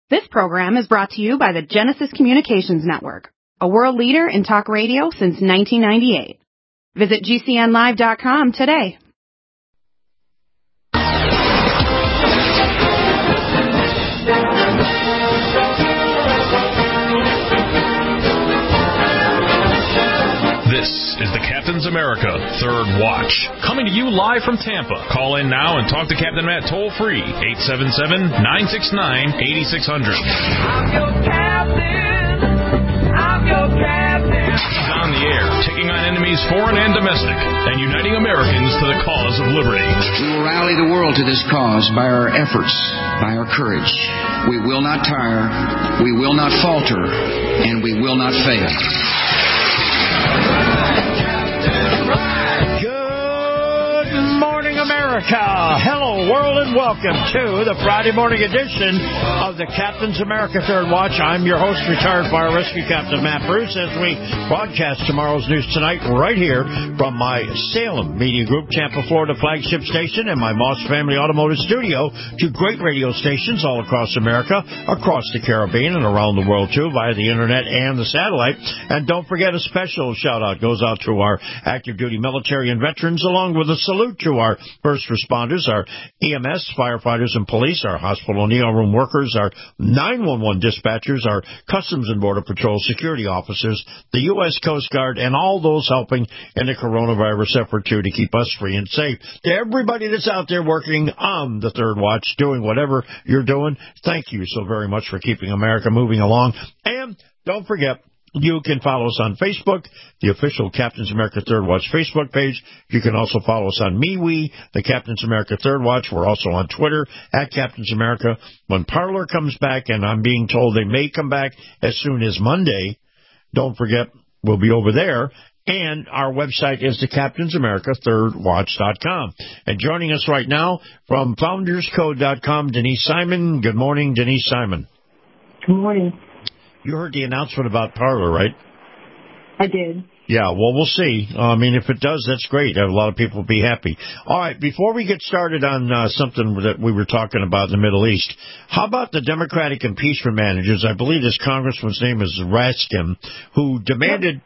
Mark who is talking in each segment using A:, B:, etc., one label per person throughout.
A: This program is brought to you by the Genesis Communications Network, a world leader in talk radio since 1998. Visit GCNlive.com today.
B: This is the Captain's America Third Watch, coming to you live from Tampa. Call in now and talk to Captain Matt toll-free, 877-969-8600.
C: I'm your captain. I'm your captain.
B: He's on the air, taking on enemies foreign and domestic, and uniting Americans to the cause of liberty.
D: We will rally the world to this cause by our efforts, by our courage. We will not tire, we will not falter, and we will not fail.
E: Good morning, America. Hello, world, and welcome to the Friday morning edition of the Captain's America Third Watch. I'm your host, retired fire rescue captain Matt Bruce, as we broadcast tomorrow's news tonight right here from my Salem Media Group, Tampa, Florida flagship station, and my Moss Family Automotive Studio, to great radio stations all across America, across the Caribbean, and around the world, too, via the internet and the satellite. And don't forget, a special shout-out goes out to our active duty military and veterans, along with a salute to our first responders, our EMS, firefighters, and police, our hospital and ER room workers, our 911 dispatchers, our Customs and Border Patrol security officers, the U.S. Coast Guard, and all those helping in the coronavirus effort, too, to keep us free and safe. To everybody that's out there working on the Third Watch, doing whatever you're doing, thank you so very much for keeping America moving along. And don't forget, you can follow us on Facebook, the official Captain's America Third Watch Facebook page. You can also follow us on MeWe, the Captain's America Third Watch. We're also on Twitter, at Captain's America. When Parler comes back, and I'm being told they may come back as soon as Monday, don't forget, we'll be over there. And our website is the CaptainsAmericaThirdWatch.com. And joining us right now from FoundersCode.com, Denise Simon. Good morning, Denise Simon.
F: Good morning.
E: You heard the announcement about Parler, right?
F: I did.
E: Yeah, well, we'll see. If it does, that's great. A lot of people will be happy. All right, before we get started on something that we were talking about in the Middle East, how about the Democratic impeachment managers? I believe this congressman's name is Raskin, who demanded,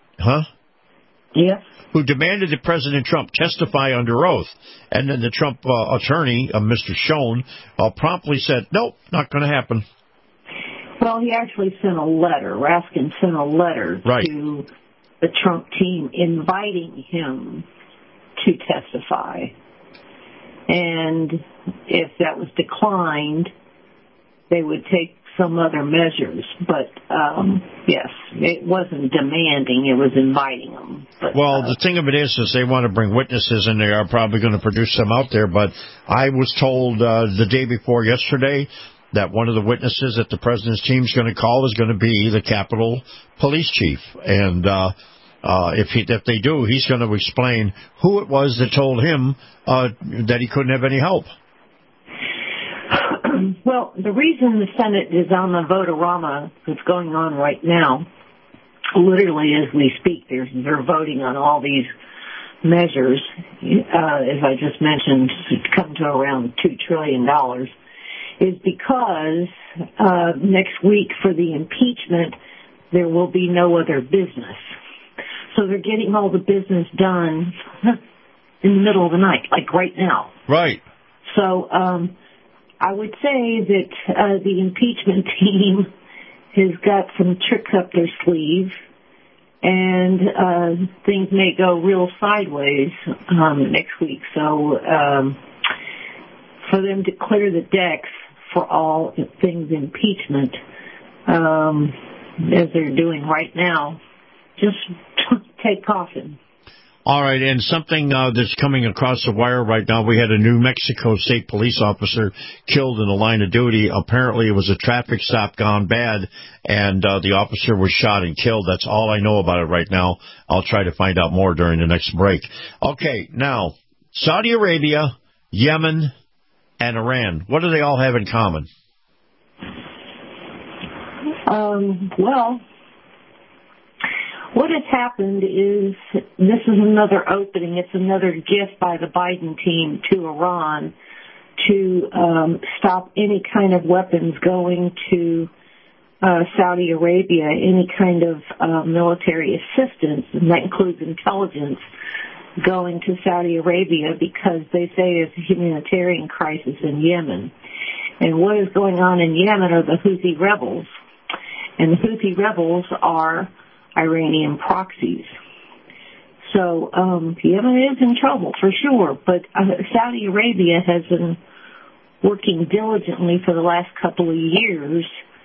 F: Yes.
E: Who demanded that President Trump testify under oath. And then the Trump attorney, Mr. Schoen, promptly said, nope, not going to happen.
F: Well, he actually sent a letter. Raskin sent a letter to the Trump team inviting him to testify. And if that was declined, they would take some other measures. But, yes, it wasn't demanding. It was inviting them. But,
E: the thing of it is they want to bring witnesses, and they are probably going to produce some out there. But I was told the day before yesterday that one of the witnesses that the president's team is going to call is going to be the Capitol Police Chief. And if they do, he's going to explain who it was that told him that he couldn't have any help.
F: Well, the reason the Senate is on the vote-a-rama that's going on right now, literally as we speak, they're voting on all these measures, as I just mentioned, come to around $2 trillion, is because next week for the impeachment, there will be no other business. So they're getting all the business done in the middle of the night, like right now.
E: Right.
F: So I would say that the impeachment team has got some tricks up their sleeve, and things may go real sideways next week. So for them to clear the decks for all things impeachment, as they're doing right now, just take caution.
E: All right, and something that's coming across the wire right now, we had a New Mexico State police officer killed in the line of duty. Apparently it was a traffic stop gone bad, and the officer was shot and killed. That's all I know about it right now. I'll try to find out more during the next break. Okay, now, Saudi Arabia, Yemen, and Iran, what do they all have in common?
F: What has happened is this is another opening. It's another gift by the Biden team to Iran to stop any kind of weapons going to Saudi Arabia, any kind of military assistance, and that includes intelligence, going to Saudi Arabia because they say there's a humanitarian crisis in Yemen. And what is going on in Yemen are the Houthi rebels. And the Houthi rebels are Iranian proxies. So Yemen is in trouble for sure, but Saudi Arabia has been working diligently for the last couple of years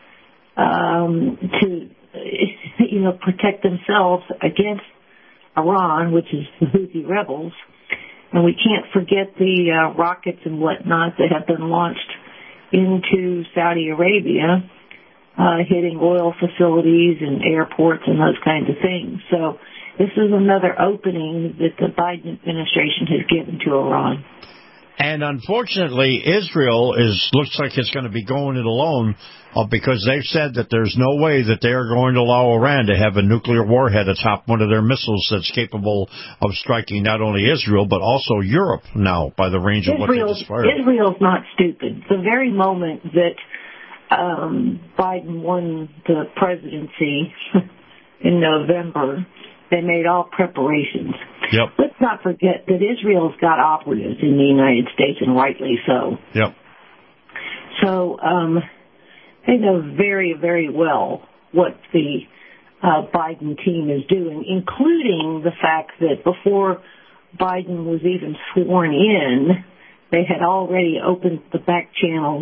F: to, protect themselves against Iran, which is the Houthi rebels. And we can't forget the rockets and whatnot that have been launched into Saudi Arabia, hitting oil facilities and airports and those kinds of things. So this is another opening that the Biden administration has given to Iran.
E: And unfortunately, Israel looks like it's going to be going it alone because they've said that there's no way that they are going to allow Iran to have a nuclear warhead atop one of their missiles that's capable of striking not only Israel but also Europe now by the range of what they just fired.
F: Israel's not stupid. The very moment that Biden won the presidency in November, they made all preparations.
E: Yep.
F: Let's not forget that Israel's got operatives in the United States, and rightly so.
E: Yep.
F: So they know very, very well what the Biden team is doing, including the fact that before Biden was even sworn in, they had already opened the back channels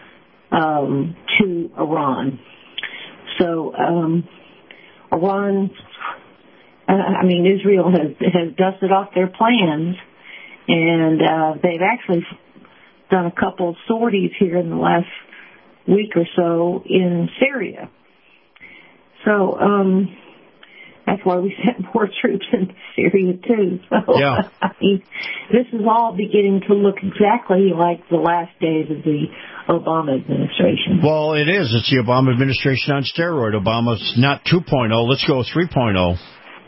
F: to Iran. So Israel has dusted off their plans, and they've actually done a couple of sorties here in the last week or so in Syria. So that's why we sent more troops into Syria, too. So,
E: yeah.
F: This is all beginning to look exactly like the last days of the Obama administration.
E: Well, it is. It's the Obama administration on steroid. Obama's not 2.0. Let's go 3.0.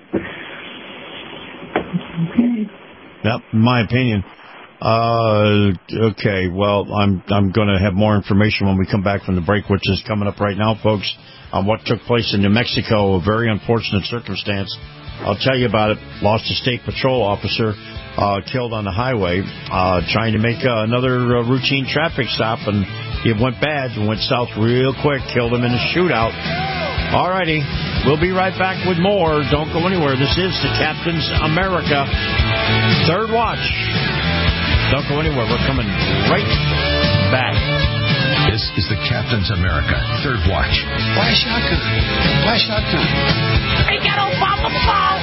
F: Okay.
E: Yep, in my opinion. Okay, well, I'm going to have more information when we come back from the break, which is coming up right now, folks, on what took place in New Mexico, a very unfortunate circumstance. I'll tell you about it. Lost a state patrol officer killed on the highway trying to make another routine traffic stop, and it went bad. It went south real quick, killed him in a shootout. All righty. We'll be right back with more. Don't go anywhere. This is the Captain's America Third Watch. Don't go anywhere. We're coming right back.
G: This is the Captain's America Third Watch.
D: Why shotgun? Why shotgun?
C: They got Obama fault.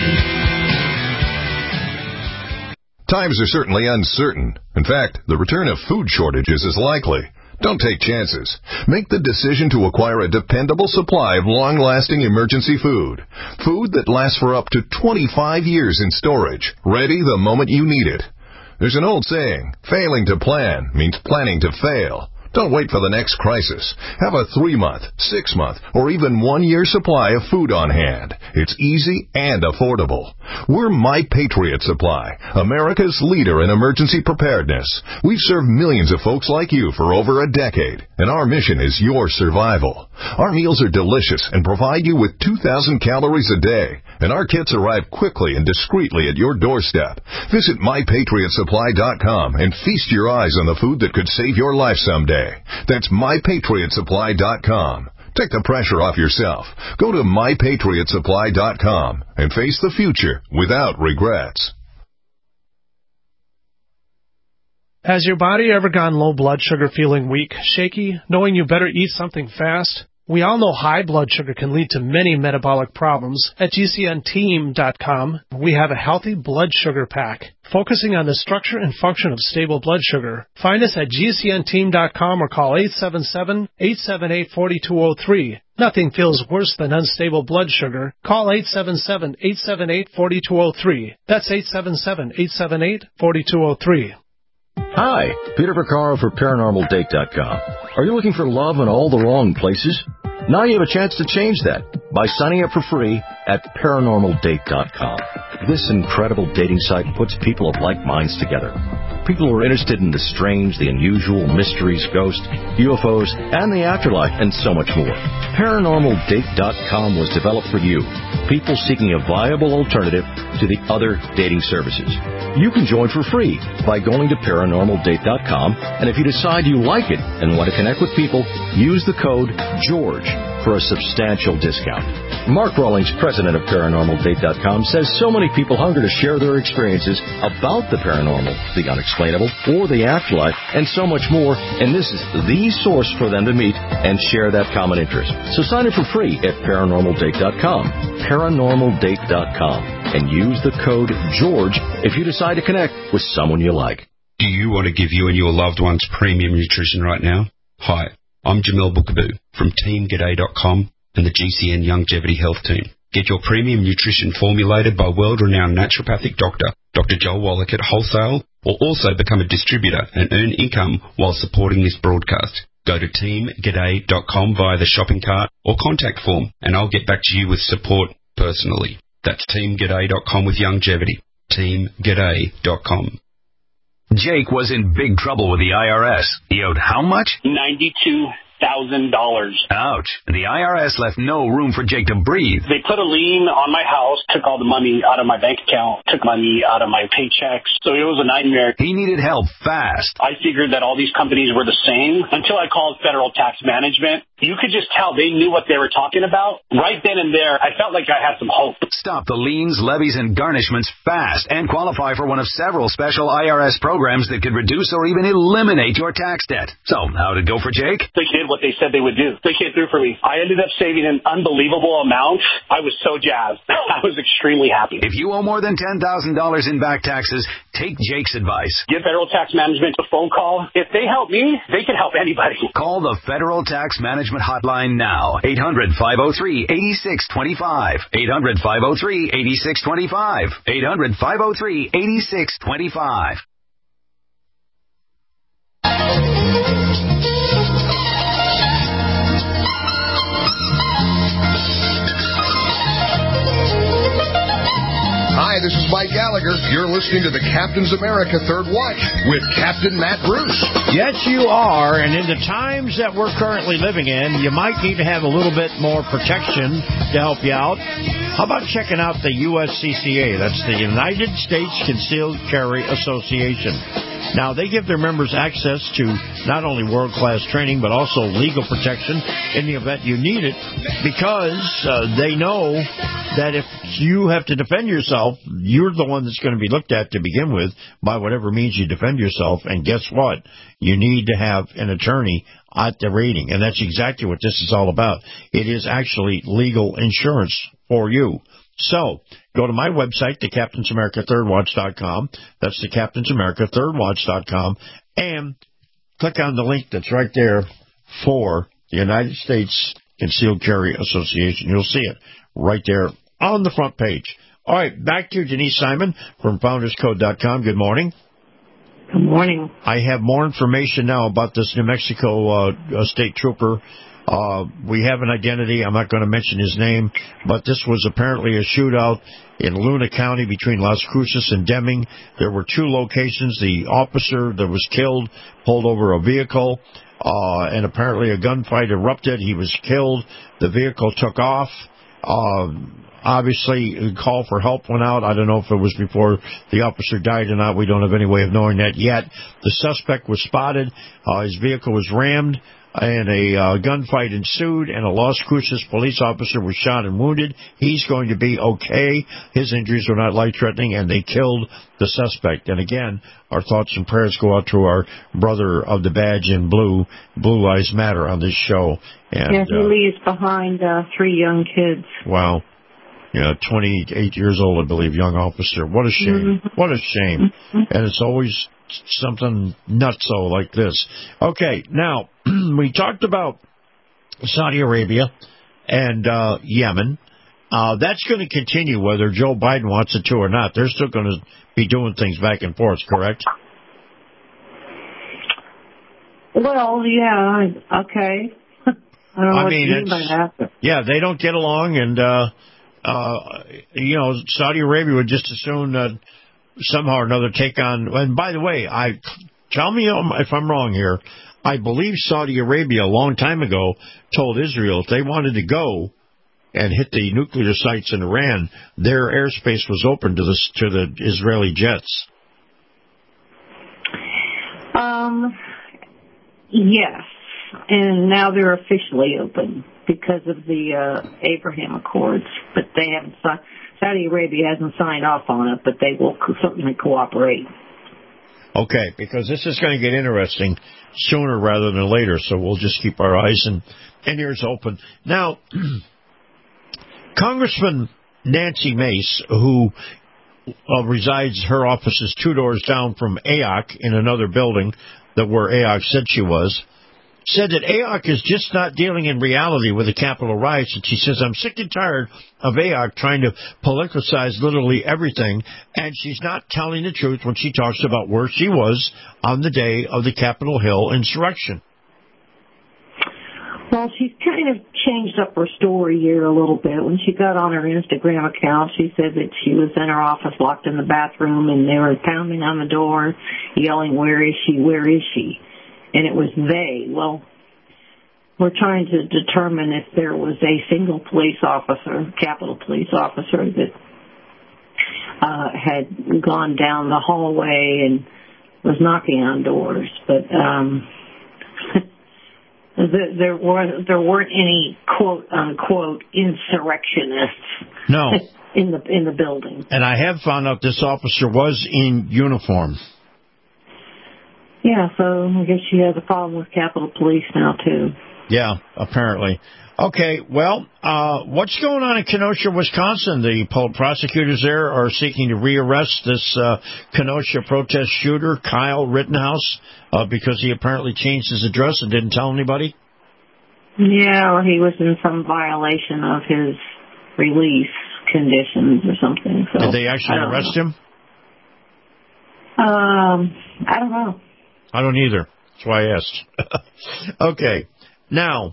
G: Times are certainly uncertain. In fact, the return of food shortages is likely. Don't take chances. Make the decision to acquire a dependable supply of long-lasting emergency food. Food that lasts for up to 25 years in storage, ready the moment you need it. There's an old saying, failing to plan means planning to fail. Don't wait for the next crisis. Have a 3-month, 6-month, or even 1-year supply of food on hand. It's easy and affordable. We're My Patriot Supply, America's leader in emergency preparedness. We've served millions of folks like you for over a decade, and our mission is your survival. Our meals are delicious and provide you with 2,000 calories a day, and our kits arrive quickly and discreetly at your doorstep. Visit MyPatriotSupply.com and feast your eyes on the food that could save your life someday. That's MyPatriotSupply.com. Take the pressure off yourself. Go to MyPatriotSupply.com and face the future without regrets.
H: Has your body ever gone low blood sugar, feeling weak, shaky, knowing you better eat something fast? We all know high blood sugar can lead to many metabolic problems. At GCNteam.com, we have a healthy blood sugar pack, focusing on the structure and function of stable blood sugar. Find us at GCNteam.com or call 877-878-4203. Nothing feels worse than unstable blood sugar. Call 877-878-4203. That's 877-878-4203.
I: Hi, Peter Vaccaro for ParanormalDate.com. Are you looking for love in all the wrong places? Now you have a chance to change that by signing up for free at ParanormalDate.com. This incredible dating site puts people of like minds together. People who are interested in the strange, the unusual, mysteries, ghosts, UFOs, and the afterlife, and so much more. ParanormalDate.com was developed for you, people seeking a viable alternative to the other dating services. You can join for free by going to ParanormalDate.com, and if you decide you like it and want to connect with people, use the code GEORGE for a substantial discount. Mark Rawlings, president of ParanormalDate.com, says so many people hunger to share their experiences about the paranormal, the unexplainable, or the afterlife, and so much more, and this is the source for them to meet and share that common interest. So sign up for free at ParanormalDate.com, ParanormalDate.com, and use the code GEORGE if you decide to connect with someone you like.
J: Do you want to give you and your loved ones premium nutrition right now? Hi, I'm Jamel Bookaboo from TeamGaday.com and the GCN Longevity Health Team. Get your premium nutrition formulated by world-renowned naturopathic doctor, Dr. Joel Wallach at Wholesale, or also become a distributor and earn income while supporting this broadcast. Go to TeamGaday.com via the shopping cart or contact form, and I'll get back to you with support personally. That's TeamGaday.com with longevity. TeamGaday.com.
K: Jake was in big trouble with the IRS. He owed how much?
L: $92,000.
K: Ouch. The IRS left no room for Jake to breathe.
L: They put a lien on my house, took all the money out of my bank account, took money out of my paychecks. So it was a nightmare.
K: He needed help fast.
L: I figured that all these companies were the same until I called Federal Tax Management. You could just tell they knew what they were talking about. Right then and there, I felt like I had some hope.
K: Stop the liens, levies, and garnishments fast and qualify for one of several special IRS programs that could reduce or even eliminate your tax debt. So, how did it go for Jake?
L: They did what they said they would do. They came through for me. I ended up saving an unbelievable amount. I was so jazzed. I was extremely happy.
K: If you owe more than $10,000 in back taxes, take Jake's advice.
L: Give Federal Tax Management a phone call. If they help me, they can help anybody.
K: Call the Federal Tax Management hotline now. 800-503-8625. 800-503-8625. 800-503-8625.
G: Hi, this is Mike Gallagher. You're listening to the Captain's America Third Watch with Captain Matt Bruce.
E: Yes, you are, and in the times that we're currently living in, you might need to have a little bit more protection to help you out. How about checking out the USCCA? That's the United States Concealed Carry Association. Now, they give their members access to not only world-class training, but also legal protection in the event you need it, because they know that if you have to defend yourself, you're the one that's going to be looked at to begin with by whatever means you defend yourself. And guess what? You need to have an attorney at the rating, and that's exactly what this is all about. It is actually legal insurance for you. So, go to my website, thecaptainsamericathirdwatch.com. That's thecaptainsamericathirdwatch.com. And click on the link that's right there for the United States Concealed Carry Association. You'll see it right there on the front page. All right, back to Denise Simon from FoundersCode.com. Good morning.
F: Good morning.
E: I have more information now about this New Mexico state trooper. We have an identity. I'm not going to mention his name, but this was apparently a shootout in Luna County between Las Cruces and Deming. There were two locations. The officer that was killed pulled over a vehicle, and apparently a gunfight erupted. He was killed. The vehicle took off. Obviously, a call for help went out. I don't know if it was before the officer died or not. We don't have any way of knowing that yet. The suspect was spotted. His vehicle was rammed, and a gunfight ensued, and a Las Cruces police officer was shot and wounded. He's going to be okay. His injuries were not life-threatening, and they killed the suspect. And again, our thoughts and prayers go out to our brother of the badge in blue, Blue Lives Matter, on this show. And,
F: he leaves behind 3 young kids.
E: Wow. 28 years old, I believe, young officer. What a shame. Mm-hmm. What a shame. Mm-hmm. And it's always something nutso like this. Okay, now, we talked about Saudi Arabia and Yemen. That's going to continue whether Joe Biden wants it to or not. They're still going to be doing things back and forth, correct?
F: Well, yeah, okay. I don't know what you mean by that.
E: Yeah, they don't get along, and Saudi Arabia would just as soon somehow or another take on. And by the way, tell me if I'm wrong here. I believe Saudi Arabia a long time ago told Israel if they wanted to go and hit the nuclear sites in Iran, their airspace was open to the Israeli jets.
F: Yes, and now they're officially open because of the Abraham Accords, but they haven't. Saudi Arabia hasn't signed off on it, but they will certainly cooperate.
E: Okay, because this is going to get interesting sooner rather than later, so we'll just keep our eyes and ears open. Now, Congressman Nancy Mace, who resides, her office is 2 doors down from AOC in another building where AOC said she was, said that AOC is just not dealing in reality with the Capitol riots. And she says, I'm sick and tired of AOC trying to politicize literally everything, and she's not telling the truth when she talks about where she was on the day of the Capitol Hill insurrection.
F: Well, she's kind of changed up her story here a little bit. When she got on her Instagram account, she said that she was in her office locked in the bathroom, and they were pounding on the door, yelling, where is she, where is she? And it was they. Well, we're trying to determine if there was a single police officer, Capitol police officer, that had gone down the hallway and was knocking on doors. But there weren't any quote unquote insurrectionists.
E: No.
F: in the building.
E: And I have found out this officer was in uniform.
F: Yeah, so I guess she has a problem with Capitol Police now, too.
E: Yeah, apparently. Okay, well, what's going on in Kenosha, Wisconsin? The prosecutors there are seeking to rearrest this Kenosha protest shooter, Kyle Rittenhouse, because he apparently changed his address and didn't tell anybody?
F: Yeah, or he was in some violation of his release conditions or something. So
E: did they actually arrest him?
F: I don't know.
E: I don't either. That's why I asked. Okay. Now,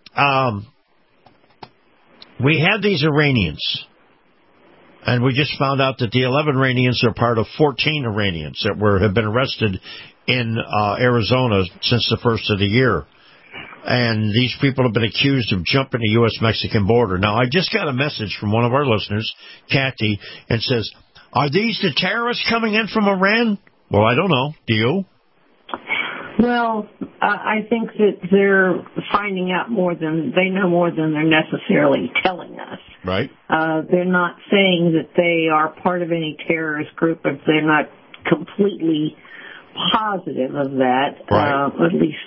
E: we had these Iranians, and we just found out that the 11 Iranians are part of 14 Iranians that have been arrested in Arizona since the first of the year. And these people have been accused of jumping the U.S.-Mexican border. Now, I just got a message from one of our listeners, Kathy, and says, are these the terrorists coming in from Iran? Well, I don't know. Do you?
F: Well, I think that they're finding out they know more than they're necessarily telling us.
E: Right.
F: They're not saying that they are part of any terrorist group, but they're not completely positive of that,
E: right.
F: At least.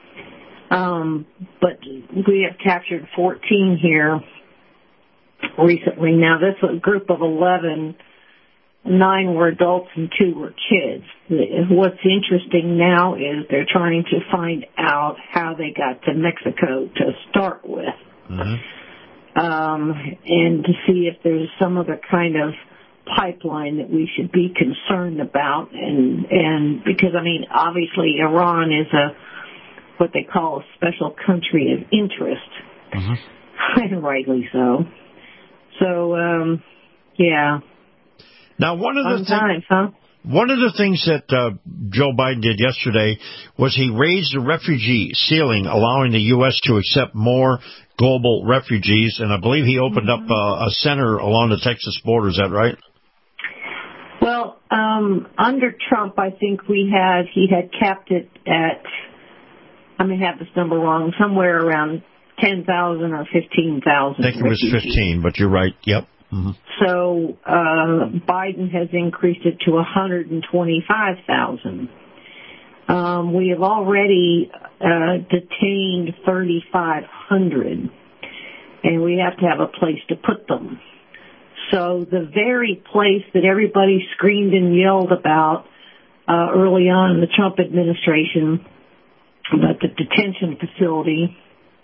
F: But we have captured 14 here recently. Now, this was a group of 11. 9 were adults and 2 were kids. What's interesting now is they're trying to find out how they got to Mexico to start with.
E: Mm-hmm.
F: And to see if there's some other kind of pipeline that we should be concerned about. And because, I mean, obviously Iran is what they call a special country of interest.
E: Mm-hmm.
F: And rightly so. So, yeah.
E: Now, one of the things that Joe Biden did yesterday was he raised the refugee ceiling, allowing the U.S. to accept more global refugees, and I believe he opened up a center along the Texas border. Is that right?
F: Well, under Trump, I think he had capped it at, I may have this number wrong, somewhere around 10,000 or 15,000.
E: I think it was 15, but you're right. Yep. Mm-hmm.
F: So Biden has increased it to 125,000. We have already detained 3,500, and we have to have a place to put them. So the very place that everybody screamed and yelled about early on in the Trump administration, about the detention facility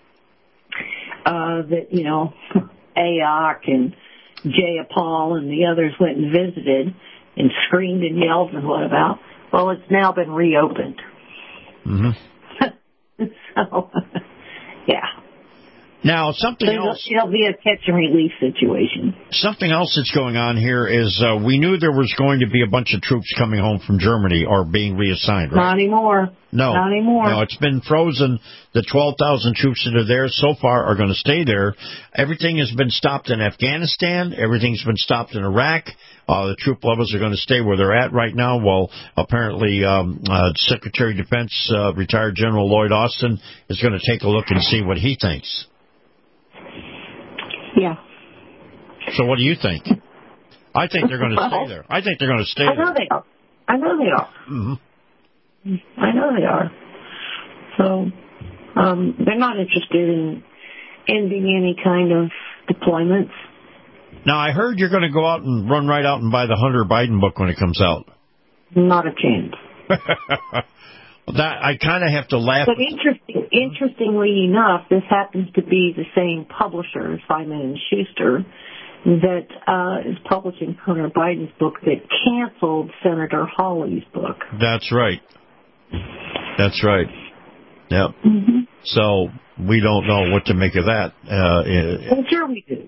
F: that, AOC and Jayapal and the others went and visited and screamed and yelled and what about? Well, it's now been reopened.
E: Mm-hmm.
F: So, yeah.
E: Now, something else.
F: It'll be a catch and release situation.
E: Something else that's going on here is we knew there was going to be a bunch of troops coming home from Germany or being reassigned, right?
F: Not anymore.
E: No.
F: Not anymore.
E: No, it's been frozen. The 12,000 troops that are there so far are going to stay there. Everything has been stopped in Afghanistan. Everything's been stopped in Iraq. The troop levels are going to stay where they're at right now, while apparently Secretary of Defense, retired General Lloyd Austin, is going to take a look and see what he thinks.
F: Yeah.
E: So what do you think? I think they're going to stay there. I think they're going to stay there.
F: I know they are. I know they are.
E: Mm-hmm.
F: I know they are. So they're not interested in ending any kind of deployments.
E: Now, I heard you're going to go out and run right out and buy the Hunter Biden book when it comes out.
F: Not a chance.
E: That I kind of have to laugh.
F: But interestingly enough, this happens to be the same publisher, Simon & Schuster, that is publishing Hunter Biden's book that canceled Senator Hawley's book.
E: That's right. That's right. Yep.
F: Mm-hmm.
E: So we don't know what to make of that.
F: Well, sure we do.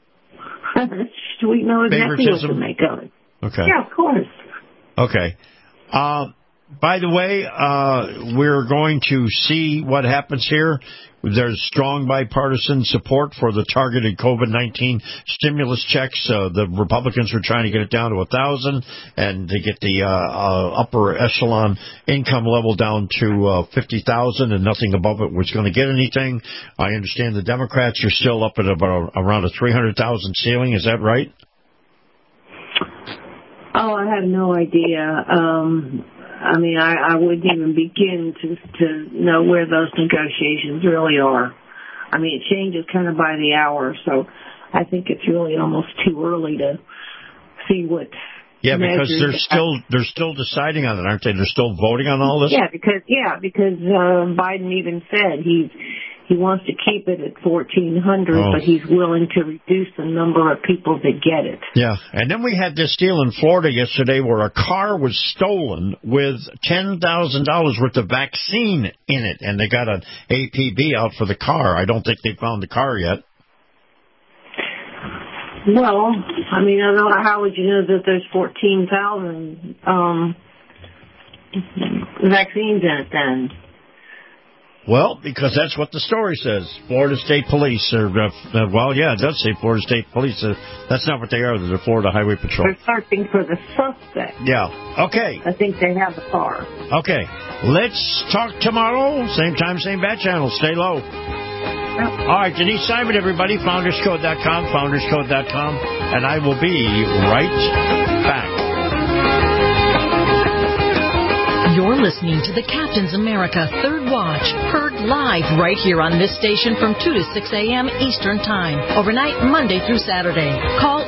F: We know exactly what to make of it.
E: Okay.
F: Yeah, of course.
E: Okay. By the way, we're going to see what happens here. There's strong bipartisan support for the targeted COVID-19 stimulus checks. The Republicans were trying to get it down to 1,000 and to get the upper echelon income level down to 50,000, and nothing above it was going to get anything. I understand the Democrats are still up at about around a 300,000 ceiling. Is that right?
F: Oh, I have no idea. I mean, I wouldn't even begin to know where those negotiations really are. I mean, it changes kind of by the hour, so I think it's really almost too early to see what.
E: Yeah, because they're still deciding on it, aren't they? They're still voting on all this.
F: Yeah, because Biden even said he wants to keep it at 1,400, but he's willing to reduce the number of people that get it.
E: Yeah, and then we had this deal in Florida yesterday where a car was stolen with $10,000 worth of vaccine in it, and they got an APB out for the car. I don't think they found the car yet.
F: Well, I mean, I don't know, how would you know that there's 14,000 vaccines in it then?
E: Well, because that's what the story says. Florida State Police are, well, yeah, it does say Florida State Police. That's not what they are. They're the Florida Highway Patrol.
F: They're searching for the suspect.
E: Yeah. Okay.
F: I think they have the car.
E: Okay. Let's talk tomorrow. Same time, same bat channel. Stay low.
F: Yep.
E: All right, Denise Simon, everybody. FoundersCode.com, FoundersCode.com. And I will be right back.
M: You're listening to the Captain's America Third Watch, heard live right here on this station from 2 to 6 a.m. Eastern Time, overnight Monday through Saturday. Call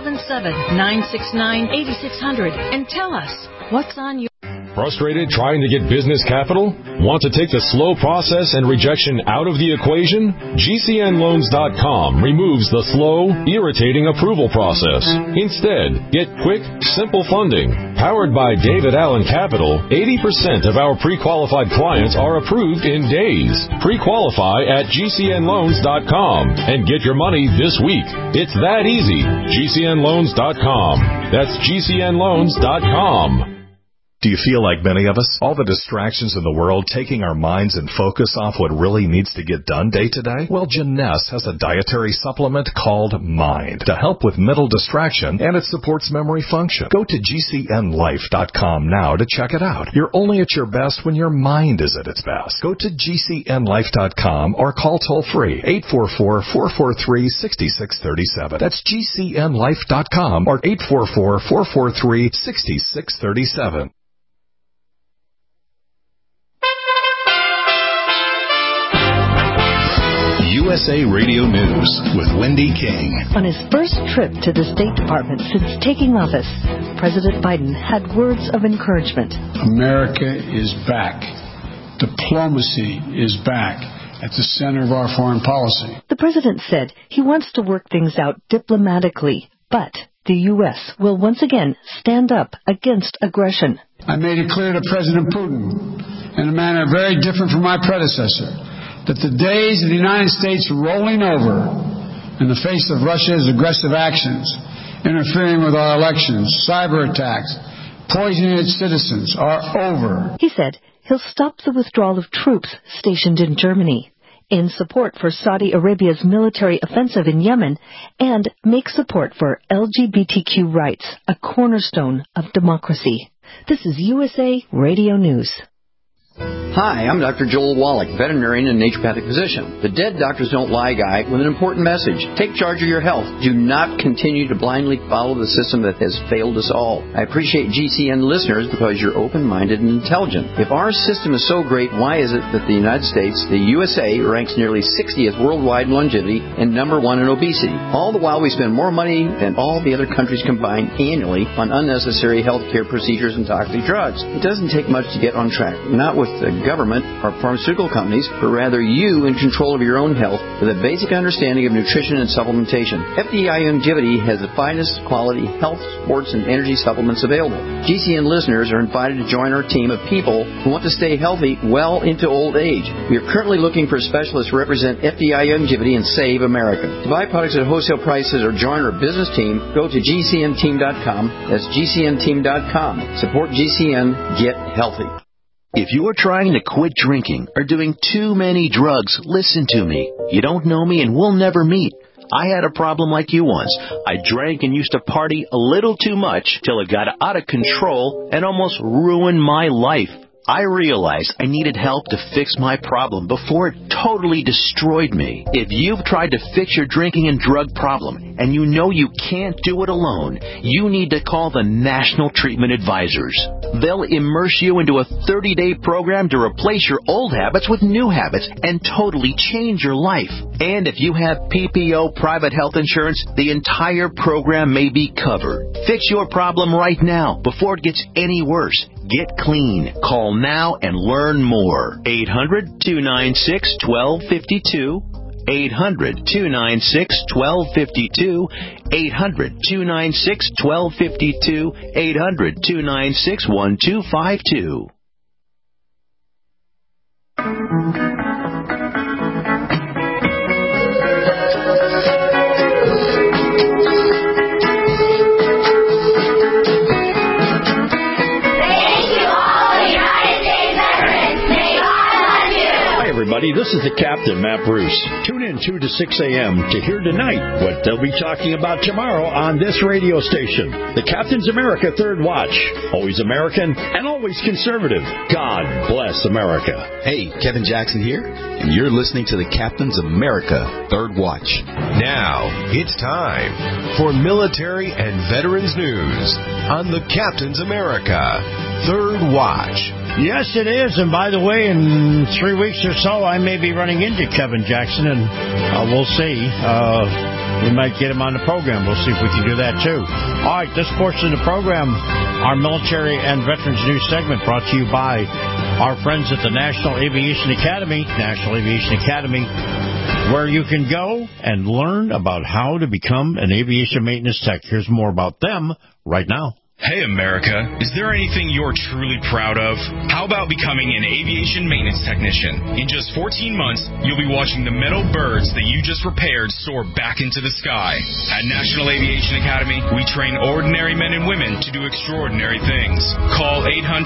M: 877-969-8600 and tell us what's on your...
N: Frustrated trying to get business capital? Want to take the slow process and rejection out of the equation? GCNLoans.com removes the slow, irritating approval process. Instead, get quick, simple funding. Powered by David Allen Capital, 80% of our pre-qualified clients are approved in days. Pre-qualify at GCNLoans.com and get your money this week. It's that easy. GCNLoans.com. That's GCNLoans.com.
O: Do you feel like many of us? All the distractions in the world taking our minds and focus off what really needs to get done day to day? Well, Jeunesse has a dietary supplement called Mind to help with mental distraction, and it supports memory function. Go to GCNLife.com now to check it out. You're only at your best when your mind is at its best. Go to GCNLife.com or call toll-free 844-443-6637. That's GCNLife.com or 844-443-6637.
P: USA Radio News with Wendy King.
Q: On his first trip to the State Department since taking office, President Biden had words of encouragement.
R: America is back. Diplomacy is back at the center of our foreign policy.
Q: The president said he wants to work things out diplomatically, but the U.S. will once again stand up against aggression.
R: I made it clear to President Putin, in a manner very different from my predecessor, that the days of the United States rolling over in the face of Russia's aggressive actions, interfering with our elections, cyber attacks, poisoning its citizens are over.
Q: He said he'll stop the withdrawal of troops stationed in Germany, in support for Saudi Arabia's military offensive in Yemen, and make support for LGBTQ rights a cornerstone of democracy. This is USA Radio News.
S: Hi, I'm Dr. Joel Wallach, veterinarian and naturopathic physician. The Dead Doctors Don't Lie guy with an important message. Take charge of your health. Do not continue to blindly follow the system that has failed us all. I appreciate GCN listeners because you're open-minded and intelligent. If our system is so great, why is it that the United States, the USA, ranks nearly 60th worldwide in longevity and number 1 in obesity? All the while we spend more money than all the other countries combined annually on unnecessary health care procedures and toxic drugs. It doesn't take much to get on track. Not with the government or pharmaceutical companies, but rather you in control of your own health with a basic understanding of nutrition and supplementation. FDI Longevity has the finest quality health, sports, and energy supplements available. GCN listeners are invited to join our team of people who want to stay healthy well into old age. We are currently looking for specialists to represent FDI Longevity and Save America. To buy products at wholesale prices or join our business team, go to GCNteam.com. That's GCNteam.com. Support GCN. Get healthy.
T: If you are trying to quit drinking or doing too many drugs, listen to me. You don't know me and we'll never meet. I had a problem like you once. I drank and used to party a little too much till it got out of control and almost ruined my life. I realized I needed help to fix my problem before it totally destroyed me. If you've tried to fix your drinking and drug problem and you know you can't do it alone, you need to call the National Treatment Advisors. They'll immerse you into a 30-day program to replace your old habits with new habits and totally change your life. And if you have PPO private health insurance, the entire program may be covered. Fix your problem right now before it gets any worse. Get clean. Call now and learn more. 800-296-1252. 800-296-1252. 800-296-1252. 800-296-1252.
E: Everybody, this is the Captain, Matt Bruce. Tune in 2 to 6 a.m. to hear tonight what they'll be talking about tomorrow on this radio station. The Captain's America Third Watch. Always American and always conservative. God bless America.
U: Hey, Kevin Jackson here, and you're listening to the Captain's America Third Watch.
G: Now, it's time for military and veterans news on the Captain's America Third Watch.
E: Yes, it is. And by the way, in 3 weeks or so, I may be running into Kevin Jackson, and we'll see. We might get him on the program. We'll see if we can do that, too. All right, this portion of the program, our military and veterans news segment, brought to you by our friends at the National Aviation Academy, where you can go and learn about how to become an aviation maintenance tech. Here's more about them right now.
B: Hey, America, is there anything you're truly proud of? How about becoming an aviation maintenance technician? In just 14 months, you'll be watching the metal birds that you just repaired soar back into the sky. At National Aviation Academy, we train ordinary men and women to do extraordinary things. Call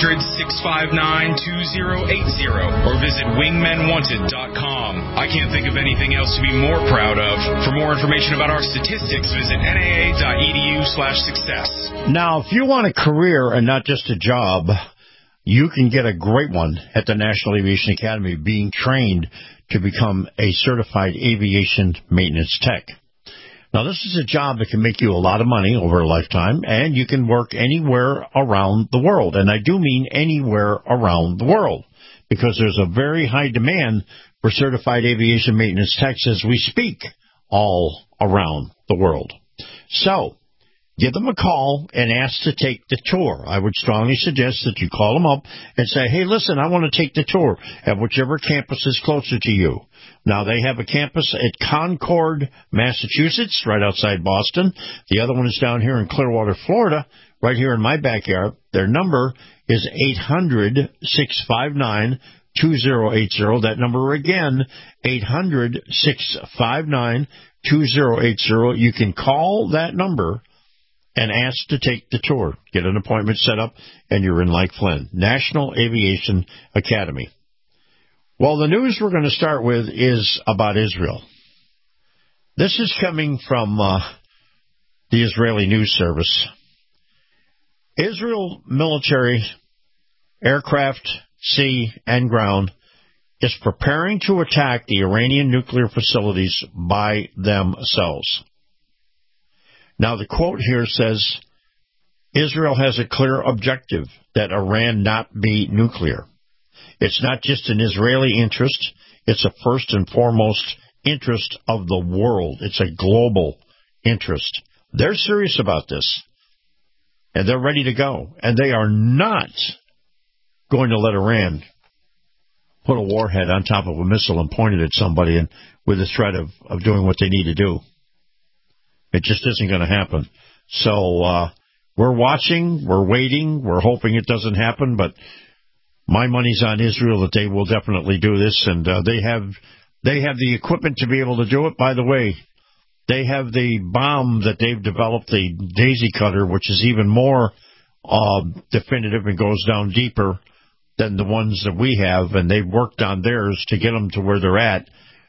B: 800-659-2080 or visit wingmenwanted.com. I can't think of anything else to be more proud of. For more information about our statistics, visit naa.edu/success.
E: Now, if you want a career and not just a job, you can get a great one at the National Aviation Academy, being trained to become a certified aviation maintenance tech. Now, this is a job that can make you a lot of money over a lifetime, and you can work anywhere around the world. And I do mean anywhere around the world, because there's a very high demand for certified aviation maintenance techs as we speak all around the world. So, give them a call and ask to take the tour. I would strongly suggest that you call them up and say, hey, listen, I want to take the tour at whichever campus is closer to you. Now, they have a campus at Concord, Massachusetts, right outside Boston. The other one is down here in Clearwater, Florida, right here in my backyard. Their number is That number again, 800-659-2080. You can call that number and ask to take the tour. Get an appointment set up, and you're in Lake Flynn. National Aviation Academy. Well, the news we're going to start with is about Israel. This is coming from the Israeli News Service. Israel military, aircraft, sea, and ground, is preparing to attack the Iranian nuclear facilities by themselves. Now, the quote here says, Israel has a clear objective that Iran not be nuclear. It's not just an Israeli interest. It's a first and foremost interest of the world. It's a global interest. They're serious about this, and they're ready to go. And they are not going to let Iran put a warhead on top of a missile and point it at somebody and with the threat of doing what they need to do. It just isn't going to happen. So we're watching, we're waiting, we're hoping it doesn't happen, but my money's on Israel that they will definitely do this, and they have the equipment to be able to do it. By the way, they have the bomb that they've developed, the Daisy Cutter, which is even more definitive and goes down deeper than the ones that we have, and they've worked on theirs to get them to where they're at.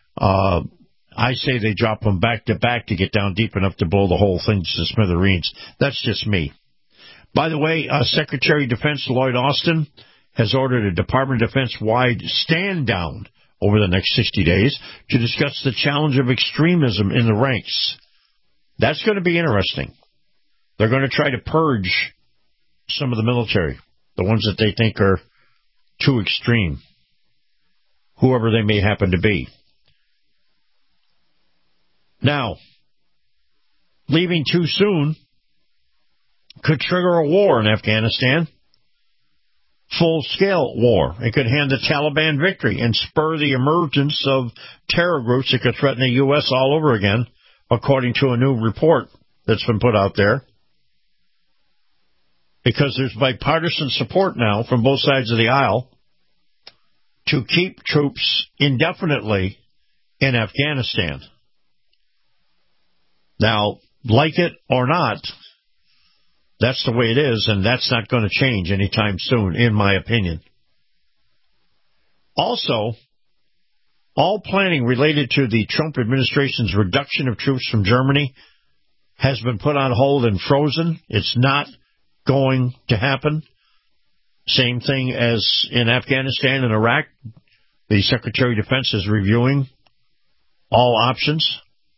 E: I say they drop them back to back to get down deep enough to blow the whole thing to smithereens. That's just me. By the way, Secretary of Defense Lloyd Austin has ordered a Department of Defense-wide stand-down over the next 60 days to discuss the challenge of extremism in the ranks. That's going to be interesting. They're going to try to purge some of the military, the ones that they think are too extreme, whoever they may happen to be. Now, leaving too soon could trigger a war in Afghanistan, full-scale war. It could hand the Taliban victory and spur the emergence of terror groups that could threaten the U.S. all over again, according to a new report that's been put out there. Because there's bipartisan support now from both sides of the aisle to keep troops indefinitely in Afghanistan. Now, like it or not, that's the way it is, and that's not going to change anytime soon, in my opinion. Also, all planning related to the Trump administration's reduction of troops from Germany has been put on hold and frozen. It's not going to happen. Same thing as in Afghanistan and Iraq. The Secretary of Defense is reviewing all options.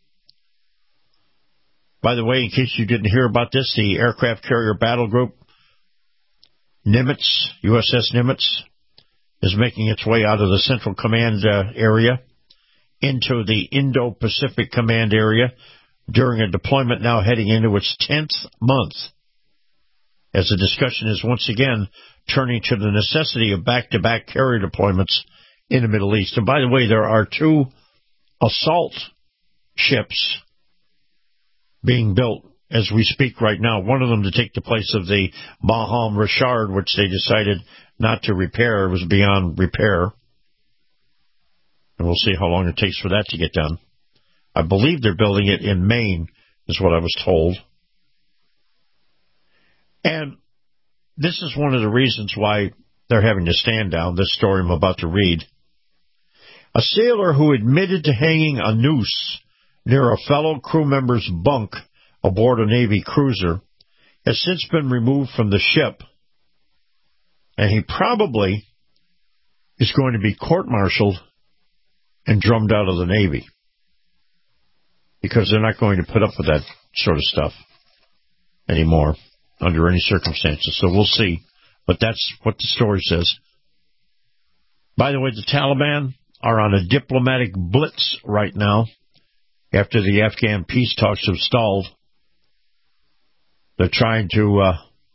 E: By the way, in case you didn't hear about this, the aircraft carrier battle group, Nimitz, USS Nimitz, is making its way out of the Central Command area into the Indo-Pacific Command area during a deployment now heading into its 10th month, as the discussion is once again turning to the necessity of back-to-back carrier deployments in the Middle East. And by the way, there are 2 assault ships being built as we speak right now. One of them to take the place of the Baham Richard, which they decided not to repair. It was beyond repair. And we'll see how long it takes for that to get done. I believe they're building it in Maine, is what I was told. And this is one of the reasons why they're having to stand down, this story I'm about to read. A sailor who admitted to hanging a noose near a fellow crew member's bunk aboard a Navy cruiser has since been removed from the ship, and he probably is going to be court-martialed and drummed out of the Navy, because they're not going to put up with that sort of stuff anymore under any circumstances. So we'll see, but that's what the story says. By the way, the Taliban are on a diplomatic blitz right now after the Afghan peace talks have stalled. They're trying to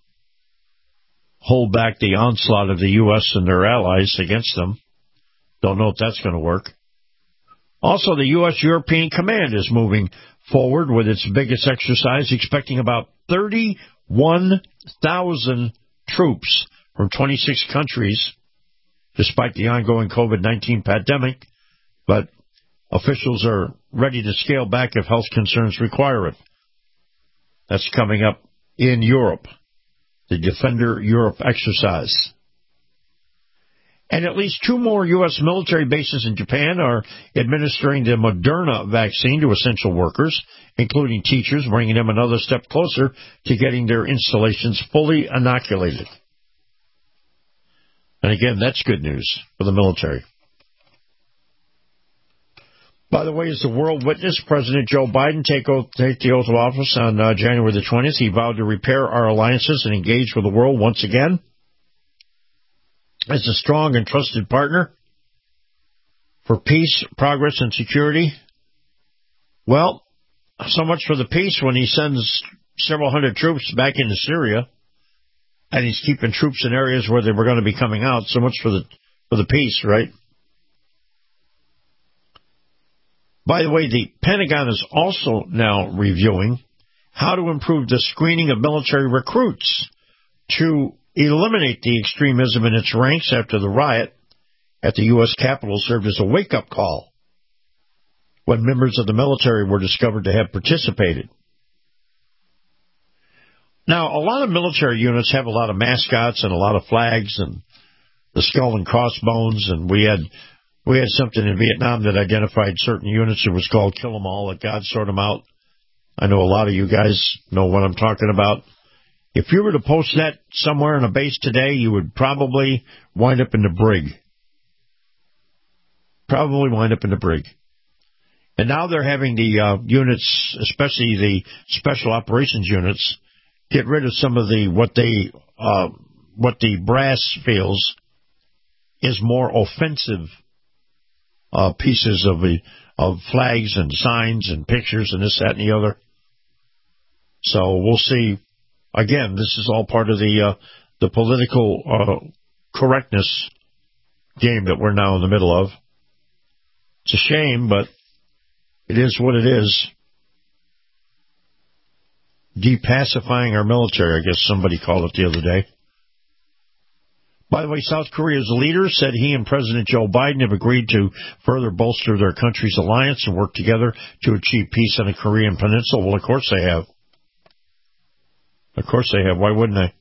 E: hold back the onslaught of the U.S. and their allies against them. Don't know if that's going to work. Also, the U.S. European Command is moving forward with its biggest exercise, expecting about 31,000 troops from 26 countries despite the ongoing COVID-19 pandemic, but officials are ready to scale back if health concerns require it. That's coming up in Europe, the Defender Europe exercise. And at least 2 more U.S. military bases in Japan are administering the Moderna vaccine to essential workers, including teachers, bringing them another step closer to getting their installations fully inoculated. And again, that's good news for the military. By the way, as the world witnessed President Joe Biden take the oath of office on January the 20th, he vowed to repair our alliances and engage with the world once again as a strong and trusted partner for peace, progress, and security. Well, so much for the peace when he sends several hundred troops back into Syria, and he's keeping troops in areas where they were going to be coming out. So much for the peace, right? By the way, the Pentagon is also now reviewing how to improve the screening of military recruits to eliminate the extremism in its ranks after the riot at the U.S. Capitol served as a wake-up call when members of the military were discovered to have participated. Now, a lot of military units have a lot of mascots and a lot of flags and the skull and crossbones, and we had something in Vietnam that identified certain units. It was called Kill 'em All, let God sort 'em out. I know a lot of you guys know what I'm talking about. If you were to post that somewhere in a base today, you would probably wind up in the brig. Probably wind up in the brig. And now they're having the units, especially the special operations units, get rid of some of what the brass feels is more offensive pieces of flags and signs and pictures and this, that, and the other. So we'll see. Again, this is all part of the political correctness game that we're now in the middle of. It's a shame, but it is what it is. Depacifying our military, I guess somebody called it the other day. By the way, South Korea's leader said he and President Joe Biden have agreed to further bolster their country's alliance and work together to achieve peace on the Korean Peninsula. Well, of course they have. Of course they have. Why wouldn't they?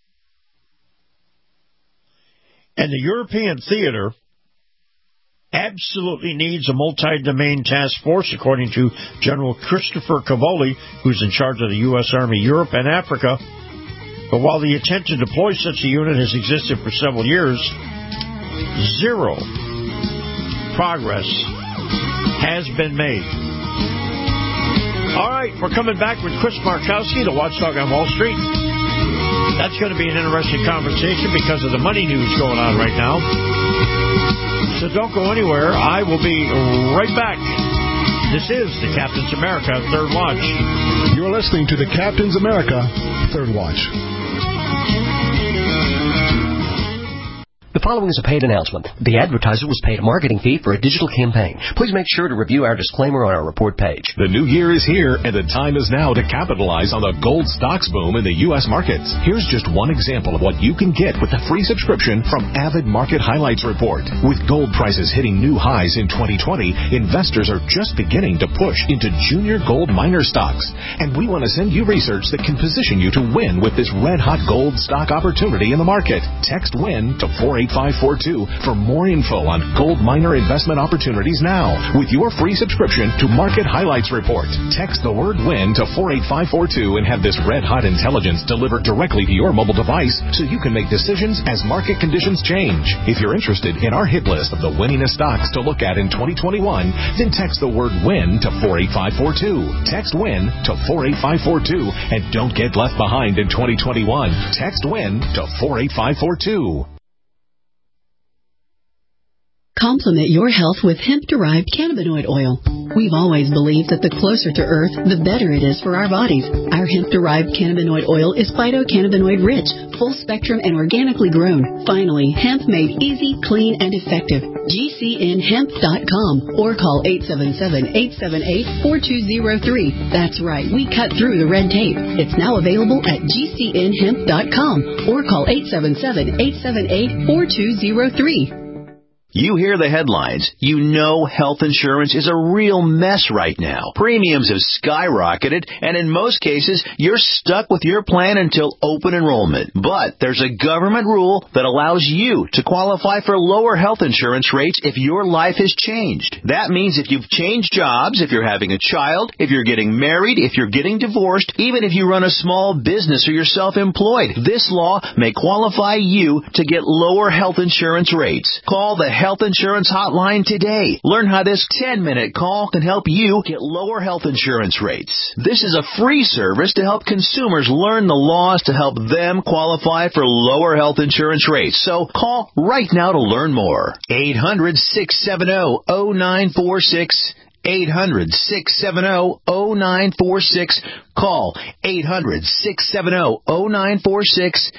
E: And the European theater absolutely needs a multi-domain task force, according to General Christopher Cavoli, who's in charge of the U.S. Army Europe and Africa. But while the intent to deploy such a unit has existed for several years, zero progress has been made. All right, we're coming back with Chris Markowski, the watchdog on Wall Street. That's going to be an interesting conversation because of the money news going on right now. So don't go anywhere. I will be right back. This is the Captain's America Third Watch.
P: You're listening to the Captain's America Third Watch.
A: The following is a paid announcement. The advertiser was paid a marketing fee for a digital campaign. Please make sure to review our disclaimer on our report page.
N: The new year is here, and the time is now to capitalize on the gold stocks boom in the U.S. markets. Here's just one example of what you can get with a free subscription from Avid Market Highlights Report. With gold prices hitting new highs in 2020, investors are just beginning to push into junior gold miner stocks. And we want to send you research that can position you to win with this red-hot gold stock opportunity in the market. Text WIN to 48542 for more info on gold miner investment opportunities now with your free subscription to Market Highlights Report. Text the word WIN to 48542 and have this red-hot intelligence delivered directly to your mobile device so you can make decisions as market conditions change. If you're interested in our hit list of the winningest stocks to look at in 2021, then text the word WIN to 48542. Text WIN to 48542 and don't get left behind in 2021. Text WIN to 48542.
V: Complement your health with hemp-derived cannabinoid oil. We've always believed that the closer to Earth, the better it is for our bodies. Our hemp-derived cannabinoid oil is phytocannabinoid-rich, full-spectrum, and organically grown. Finally, hemp made easy, clean, and effective. GCNhemp.com or call 877-878-4203. That's right, we cut through the red tape. It's now available at GCNhemp.com or call 877-878-4203.
T: You hear the headlines. You know health insurance is a real mess right now. Premiums have skyrocketed, and in most cases, you're stuck with your plan until open enrollment. But there's a government rule that allows you to qualify for lower health insurance rates if your life has changed. That means if you've changed jobs, if you're having a child, if you're getting married, if you're getting divorced, even if you run a small business or you're self-employed, this law may qualify you to get lower health insurance rates. Call the Health Insurance Hotline today. Learn how this 10-minute call can help you get lower health insurance rates. This is a free service to help consumers learn the laws to help them qualify for lower health insurance rates. So call right now to learn more. 800-670-0946. 800-670-0946. Call 800-670-0946.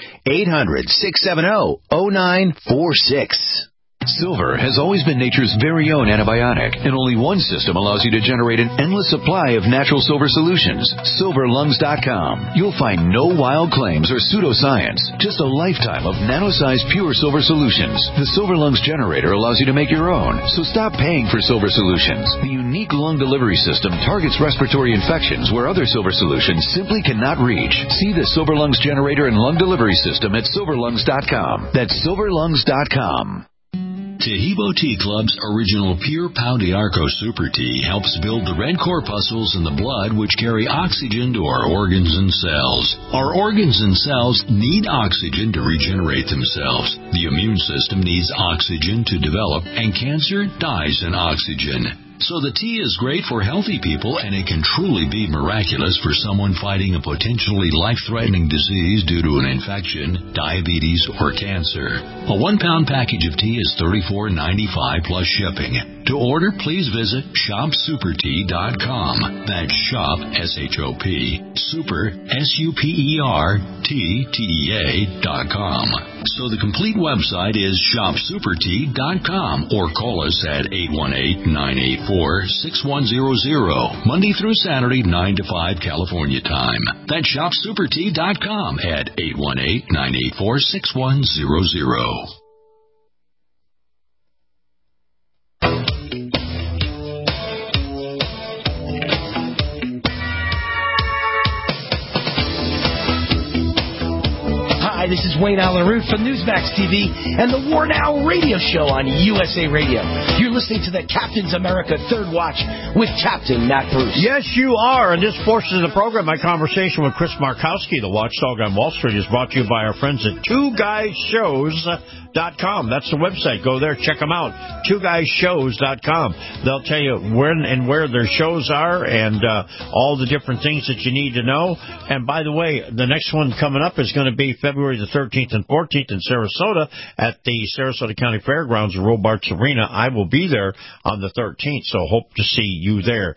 T: 800-670-0946.
U: Silver has always been nature's very own antibiotic, and only one system allows you to generate an endless supply of natural silver solutions. SilverLungs.com. You'll find no wild claims or pseudoscience, just a lifetime of nano-sized pure silver solutions. The Silver Lungs generator allows you to make your own, so stop paying for silver solutions. The unique lung delivery system targets respiratory infections where other silver solutions simply cannot reach. See the Silver Lungs generator and lung delivery system at SilverLungs.com. That's SilverLungs.com.
C: Tahibo Tea Club's original Pure Pau d'Arco Super Tea helps build the red corpuscles in the blood which carry oxygen to our organs and cells. Our organs and cells need oxygen to regenerate themselves. The immune system needs oxygen to develop, and cancer dies in oxygen. So the tea is great for healthy people, and it can truly be miraculous for someone fighting a potentially life-threatening disease due to an infection, diabetes, or cancer. A 1-pound package of tea is $34.95 plus shipping. To order, please visit shopsupertea.com. That's shop, S-H-O-P, super, S-U-P-E-R-T-T-E-A.com. So the complete website is shopsupertea.com, or call us at 818-984-6100, Monday through Saturday, 9 to 5 California time. That's shopsupertea.com at 818-984-6100.
D: Hi, this is Wayne Allen Root from Newsmax TV and the War Now radio show on USA Radio. You're listening to the Captain's America Third Watch with Captain Matt Bruce.
E: Yes, you are. In this portion of the program, my conversation with Chris Markowski, the watchdog on Wall Street, is brought to you by our friends at TwoGuysShows.com. That's the website. Go there, check them out. TwoGuysShows.com. They'll tell you when and where their shows are and all the different things that you need to know. And by the way, the next one coming up is going to be February the 13th and 14th in Sarasota at the Sarasota County Fairgrounds at Robarts Arena. I will be there on the 13th, so hope to see you there.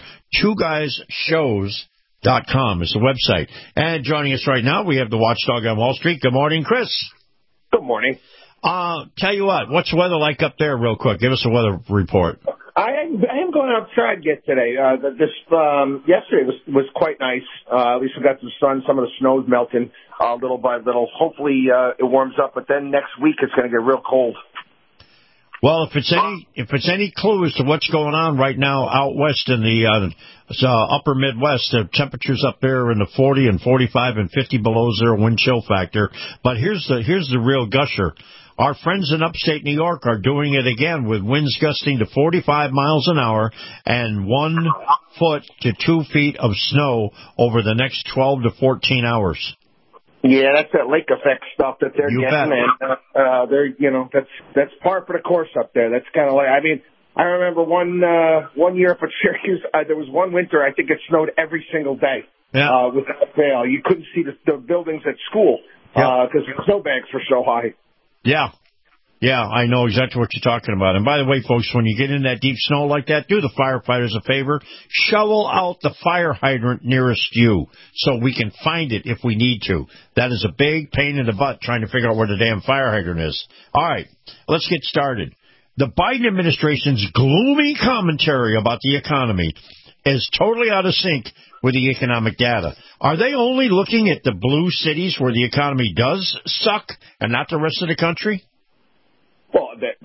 E: TwoGuysShows.com is the website. And joining us right now, we have the watchdog on Wall Street. Good morning, Chris.
W: Good morning.
E: Tell you what's the weather like up there real quick? Give us a weather report.
W: I am going outside yet today. Yesterday was quite nice. At least we got some sun. Some of the snow's melting little by little. Hopefully it warms up, but then next week it's going to get real cold.
E: Well, if it's any clue as to what's going on right now out west in the upper Midwest, the temperatures up there are in the 40 and 45 and 50 below zero wind chill factor. But here's the real gusher. Our friends in upstate New York are doing it again with winds gusting to 45 miles an hour and 1 foot to 2 feet of snow over the next 12 to 14 hours.
W: Yeah, that's that lake effect stuff that they're getting, and that's par for the course up there. That's kind of like, I mean, I remember one year up at Syracuse, there was one winter I think it snowed every single day.
E: Yeah.
W: Without fail, you couldn't see the buildings at school because the snowbanks were so high.
E: Yeah, I know exactly what you're talking about. And by the way, folks, when you get in that deep snow like that, do the firefighters a favor. Shovel out the fire hydrant nearest you so we can find it if we need to. That is a big pain in the butt trying to figure out where the damn fire hydrant is. All right, let's get started. The Biden administration's gloomy commentary about the economy is totally out of sync with the economic data. Are they only looking at the blue cities where the economy does suck and not the rest of the country?
W: Well, that's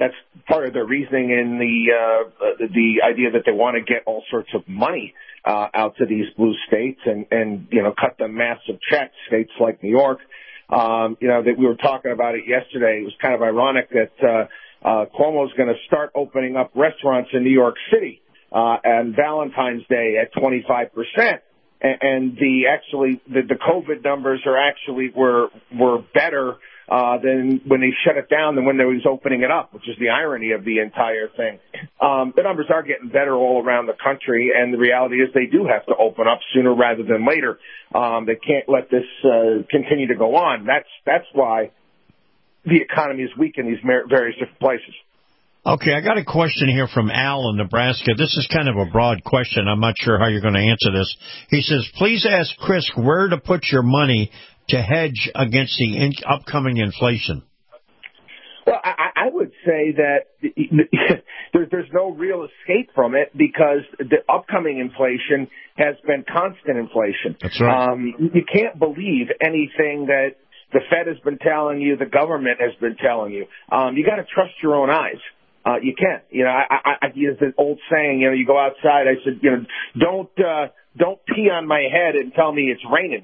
W: part of their reasoning in the idea that they want to get all sorts of money out to these blue states and cut them massive checks, states like New York. That we were talking about it yesterday. It was kind of ironic that Cuomo's going to start opening up restaurants in New York City on Valentine's Day at 25%. And the COVID numbers were better than when they shut it down than when they was opening it up, which is the irony of the entire thing. The numbers are getting better all around the country, and the reality is they do have to open up sooner rather than later. They can't let this continue to go on. That's why the economy is weak in these various different places.
E: Okay, I got a question here from Al in Nebraska. This is kind of a broad question. I'm not sure how you're going to answer this. He says, please ask Chris where to put your money to hedge against the upcoming inflation.
W: Well, I would say that there's no real escape from it because the upcoming inflation has been constant inflation.
E: That's right.
W: You can't believe anything that the Fed has been telling you, the government has been telling you. You got to trust your own eyes. You can't. I use the old saying, you go outside. I said, don't pee on my head and tell me it's raining.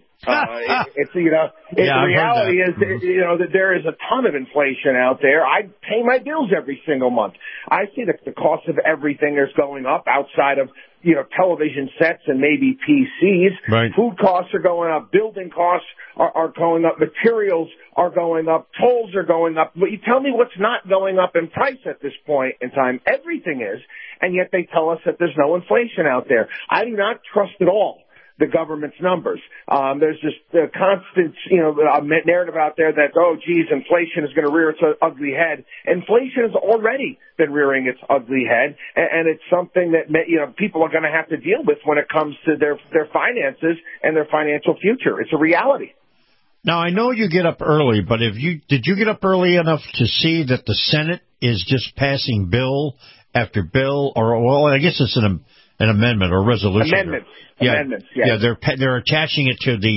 W: The reality is, that there is a ton of inflation out there. I pay my bills every single month. I see that the cost of everything is going up outside of, television sets and maybe PCs.
E: Right.
W: Food costs are going up. Building costs are going up. Materials are going up. Tolls are going up. But you tell me what's not going up in price at this point in time. Everything is. And yet they tell us that there's no inflation out there. I do not trust at all the government's numbers. There's just a constant, narrative out there that, inflation is going to rear its ugly head. Inflation has already been rearing its ugly head, and it's something that, people are going to have to deal with when it comes to their finances and their financial future. It's a reality.
E: Now, I know you get up early, but did you get up early enough to see that the Senate is just passing bill after bill, I guess it's an amendment or resolution.
W: Amendments. Yeah,
E: they're attaching it to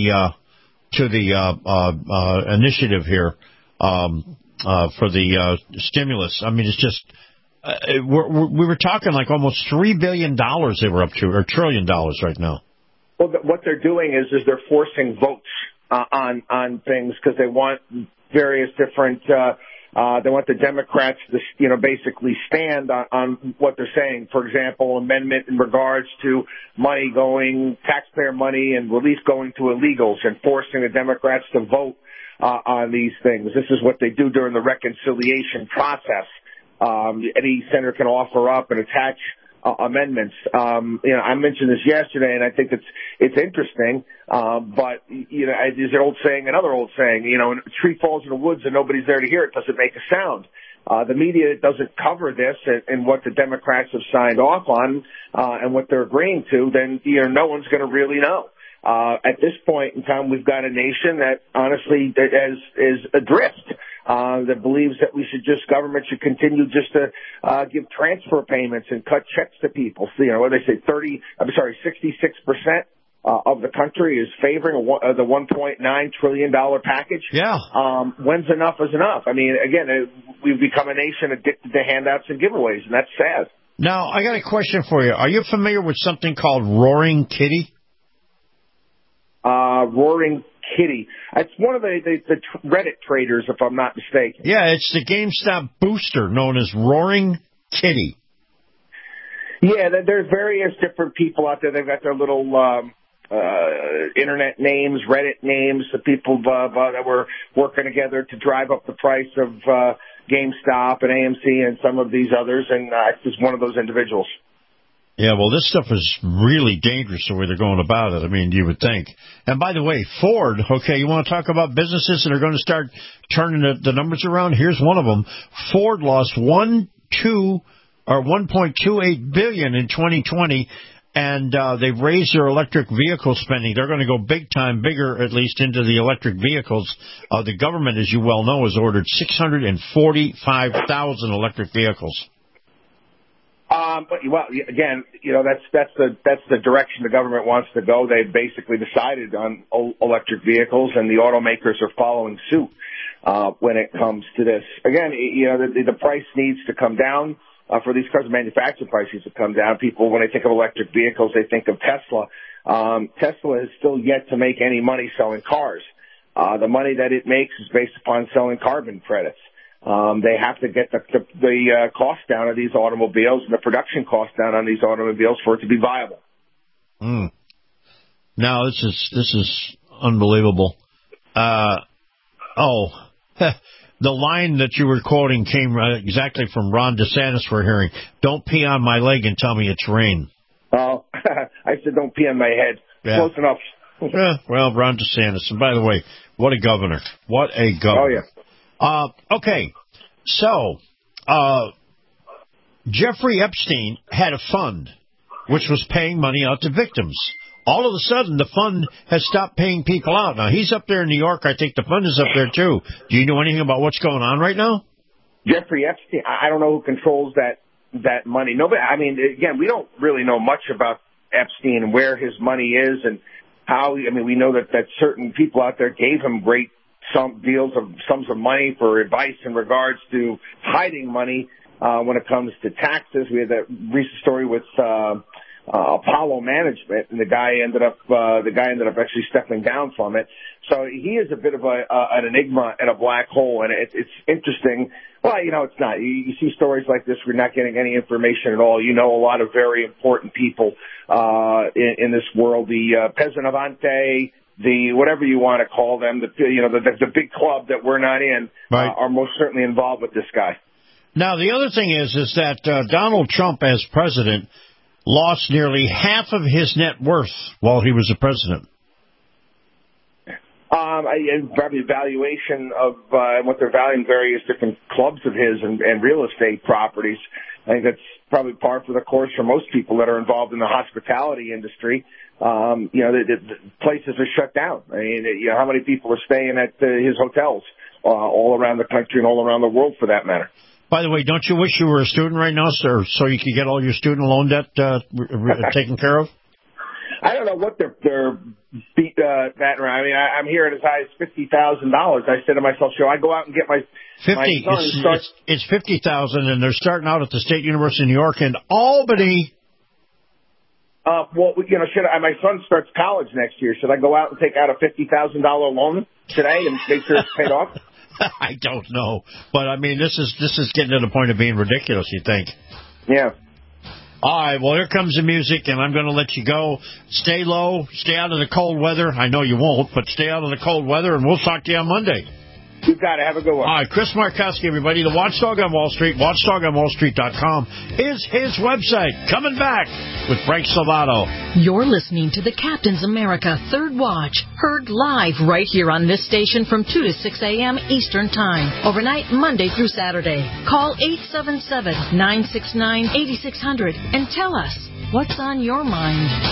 E: the initiative here for the stimulus. I mean, it's just we were talking like almost $3 billion they were up to, or $1 trillion right now.
W: Well, what they're doing is they're forcing votes on things because they want various different. They want the Democrats to, basically stand on what they're saying. For example, amendment in regards to taxpayer money and relief going to illegals and forcing the Democrats to vote on these things. This is what they do during the reconciliation process. Any senator can offer up and attach amendments. I mentioned this yesterday, and I think it's interesting. But there's an old saying, another old saying. When a tree falls in the woods and nobody's there to hear it, doesn't make a sound. The media doesn't cover this and what the Democrats have signed off on and what they're agreeing to. Then no one's going to really know. At this point in time, we've got a nation that honestly is adrift. That believes that government should continue just to give transfer payments and cut checks to people. What they say, 66% of the country is favoring the $1.9 trillion package.
E: Yeah.
W: When's enough is enough? I mean, again, we've become a nation addicted to handouts and giveaways, and that's sad.
E: Now, I got a question for you. Are you familiar with something called Roaring Kitty?
W: Roaring Kitty. It's one of the Reddit traders, if I'm not mistaken.
E: Yeah, it's the GameStop booster known as Roaring Kitty.
W: Yeah, there's various different people out there. They've got their little internet names, Reddit names, the people that were working together to drive up the price of GameStop and AMC and some of these others, and it's just one of those individuals.
E: Yeah, well, this stuff is really dangerous the way they're going about it. I mean, you would think. And by the way, Ford, okay, you want to talk about businesses that are going to start turning the numbers around? Here's one of them. Ford lost $1.28 billion in 2020, and they've raised their electric vehicle spending. They're going to go big time, bigger at least, into the electric vehicles. The government, as you well know, has ordered 645,000 electric vehicles.
W: But again, that's the direction the government wants to go. They've basically decided on electric vehicles, and the automakers are following suit. when it comes to this. Again, the price needs to come down for these cars. The manufacturer price needs to come down. People, when they think of electric vehicles, they think of Tesla. Tesla has still yet to make any money selling cars. The money that it makes is based upon selling carbon credits. They have to get the cost down of these automobiles and the production cost down on these automobiles for it to be viable.
E: Now, this is unbelievable. The line that you were quoting came exactly from Ron DeSantis we're hearing. Don't pee on my leg and tell me it's rain.
W: Oh, I said don't pee on my head.
E: Yeah.
W: Close enough.
E: Well, Ron DeSantis. And by the way, what a governor. What a governor.
W: Oh, yeah.
E: Okay. So, Jeffrey Epstein had a fund which was paying money out to victims. All of a sudden, the fund has stopped paying people out. Now, he's up there in New York. I think the fund is up there, too. Do you know anything about what's going on right now?
W: Jeffrey Epstein, I don't know who controls that money. Nobody. I mean, again, we don't really know much about Epstein and where his money is and how. I mean, we know that certain people out there gave him great sums of money for advice in regards to hiding money when it comes to taxes. We had that recent story with Apollo Management, and the guy ended up actually stepping down from it. So he is a bit of an enigma and a black hole, and it's interesting. Well, it's not. You see stories like this, we're not getting any information at all. A lot of very important people in this world. The Peasant Avante, the whatever you want to call them, the big club that we're not in,
E: right,
W: are most certainly involved with this guy.
E: Now, the other thing is that Donald Trump, as president, lost nearly half of his net worth while he was the president.
W: Probably valuation of what they're valuing various different clubs of his and real estate properties. I think that's probably par for the course for most people that are involved in the hospitality industry. The places are shut down. I mean, how many people are staying at his hotels all around the country and all around the world, for that matter?
E: By the way, don't you wish you were a student right now, sir, so you could get all your student loan debt taken care of?
W: I don't know what they're beat that around. I mean, I'm hearing as high as $50,000. I said to myself, should I go out and get my son?
E: It's $50,000, and they're starting out at the State University of New York in Albany.
W: My son starts college next year. Should I go out and take out a $50,000 loan today and make sure it's paid off?
E: I don't know, but I mean, this is getting to the point of being ridiculous. You think?
W: Yeah.
E: All right. Well, here comes the music, and I'm going to let you go. Stay low. Stay out of the cold weather. I know you won't, but stay out of the cold weather, and we'll talk to you on Monday.
W: You got it. Have a good one.
E: All right, Chris Markowski, everybody, the Watchdog on Wall Street, watchdogonwallstreet.com is his website. Coming back with Frank Salvato.
M: You're listening to the Captain's America Third Watch, heard live right here on this station from 2 to 6 a.m. Eastern Time, overnight Monday through Saturday. Call 877-969-8600 and tell us what's on your mind.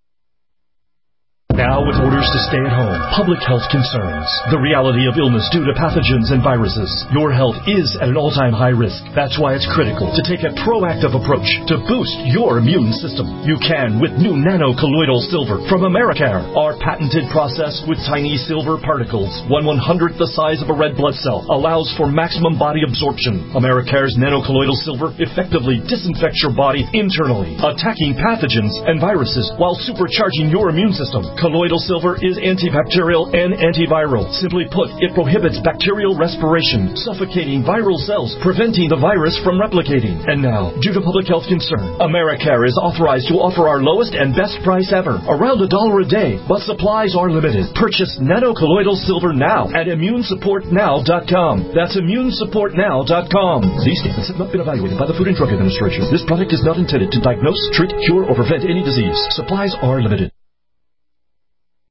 H: Now with orders to stay at home, public health concerns, the reality of illness due to pathogens and viruses, your health is at an all-time high risk. That's why it's critical to take a proactive approach to boost your immune system. You can with new nano-colloidal silver from Americare. Our patented process with tiny silver particles, 1/100th the size of a red blood cell, allows for maximum body absorption. Americare's nano-colloidal silver effectively disinfects your body internally, attacking pathogens and viruses while supercharging your immune system. Colloidal silver is antibacterial and antiviral. Simply put, it prohibits bacterial respiration, suffocating viral cells, preventing the virus from replicating. And now, due to public health concern, Americare is authorized to offer our lowest and best price ever, around $1 a day, but supplies are limited. Purchase nano-colloidal silver now at immunesupportnow.com. That's immunesupportnow.com. These statements have not been evaluated by the Food and Drug Administration. This product is not intended to diagnose, treat, cure, or prevent any disease. Supplies are limited.